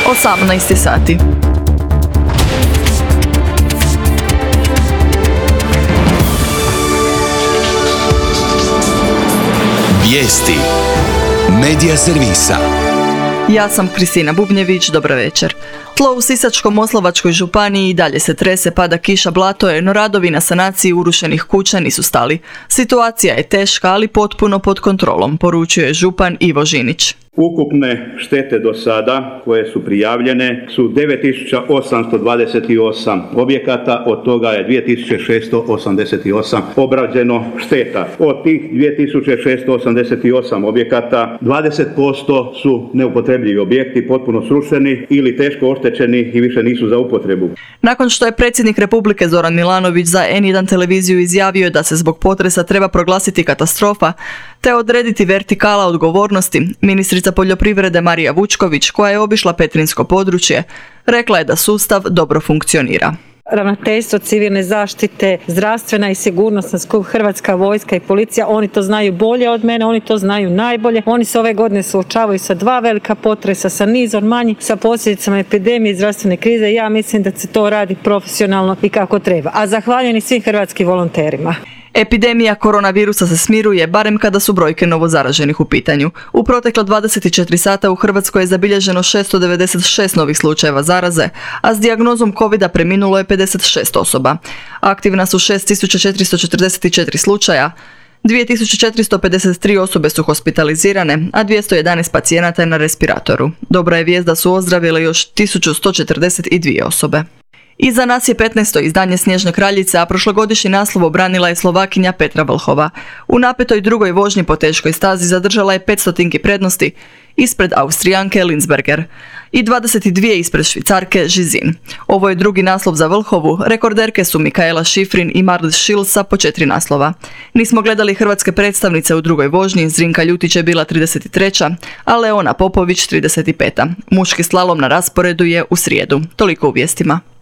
18 sati. Vijesti Medija servisa. Ja sam Kristina Bubnjević, dobro večer. Tlo u Sisačko-moslavačkoj županiji i dalje se trese, pada kiša, blato je, no radovi na sanaciji urušenih kuća nisu stali. Situacija je teška, ali potpuno pod kontrolom, poručuje župan Ivo Žinić. Ukupne štete do sada koje su prijavljene su 9828 objekata, od toga je 2688 obrađeno šteta. Od tih 2688 objekata 20% su neupotrebljivi objekti, potpuno srušeni ili teško oštećeni i više nisu za upotrebu. Nakon što je predsjednik Republike Zoran Milanović za N1 televiziju izjavio da se zbog potresa treba proglasiti katastrofa te odrediti vertikala odgovornosti, ministrica poljoprivrede Marija Vučković, koja je obišla petrinjsko područje, rekla je da sustav dobro funkcionira. Ravnateljstvo civilne zaštite, zdravstvena i sigurnosna skup, Hrvatska vojska i policija, oni to znaju bolje od mene, oni to znaju najbolje. Oni se ove godine suočavaju sa 2 velika potresa, sa nizom manjih, sa posljedicama epidemije i zdravstvene krize. Ja mislim da se to radi profesionalno i kako treba. A zahvaljujem i svim hrvatskim volonterima. Epidemija koronavirusa se smiruje, barem kada su brojke novozaraženih u pitanju. U protekla 24 sata u Hrvatskoj je zabilježeno 696 novih slučajeva zaraze, a s dijagnozom covida preminulo je 56 osoba. Aktivna su 6444 slučaja, 2453 osobe su hospitalizirane, a 211 pacijenata je na respiratoru. Dobra je vijest da su ozdravile još 1142 osobe. Iza nas je 15. izdanje Snježne kraljice, a prošlogodišnji naslov obranila je Slovakinja Petra Vlhova. U napetoj drugoj vožnji po teškoj stazi zadržala je 500 prednosti ispred Austrijanke Linsberger i 22 ispred Švicarke Žizin. Ovo je drugi naslov za Vlhovu, rekorderke su Mikaela Šifrin i Marlies Schilsa po 4 naslova. Nismo gledali hrvatske predstavnice u drugoj vožnji, Zrinka Ljutić je bila 33. a Leona Popović 35. Muški slalom na rasporedu je u srijedu. Toliko u vijestima.